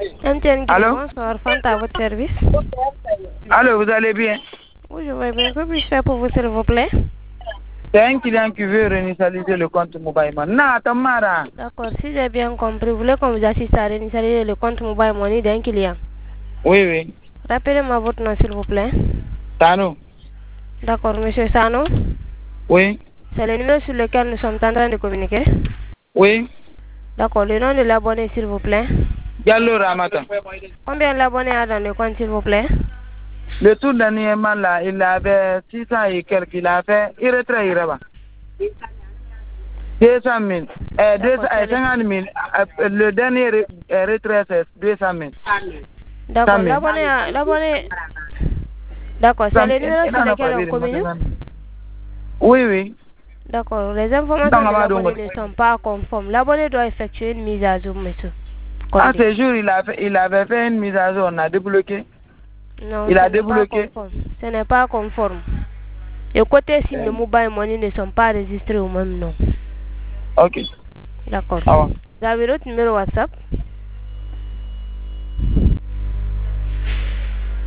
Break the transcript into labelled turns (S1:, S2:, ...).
S1: MTN Guinée,
S2: Allô?
S1: bonsoir, Fanta à votre service.
S2: Allô, vous allez bien?
S1: Oui, je vais bien. Que puis-je faire pour vous, s'il vous plaît?
S2: C'est un client qui veut réinitialiser le compte Mobile Money. Non, Tamara.
S1: D'accord, si j'ai bien compris, vous voulez qu'on vous assiste à réinitialiser le compte Mobile Money d'un client.
S2: Oui, oui.
S1: Rappelez-moi votre nom, s'il vous plaît.
S2: Tano.
S1: D'accord, monsieur Sano.
S2: Oui.
S1: C'est le numéro sur lequel nous sommes en train de communiquer.
S2: Oui.
S1: D'accord, le nom de l'abonné, s'il vous plaît.
S2: Diallo Ramata.
S1: Combien l'abonné a dans le compte, s'il vous plaît?
S2: Le tout dernièrement là, il avait 600 et quelques. Il a fait, il retrait, il reba. 200 000. 50 000. Le dernier retrait, c'est 200 000.
S1: D'accord, l'abonné. D'accord, c'est le numéro sur lequel on communique.
S2: Oui, oui.
S1: D'accord, les informations de l'abonné ne sont pas conformes. L'abonné doit effectuer une mise à jour, monsieur.
S2: À ce jour, il avait fait une mise à jour, on a débloqué.
S1: Non,
S2: Il a
S1: ce n'est pas
S2: débloqué.
S1: conforme. Ce n'est pas conforme. Les côtés SIM de Mobile Money ne sont pas enregistrés au même nom.
S2: Ok.
S1: D'accord.
S2: Ah bon.
S1: Vous avez l'autre numéro WhatsApp?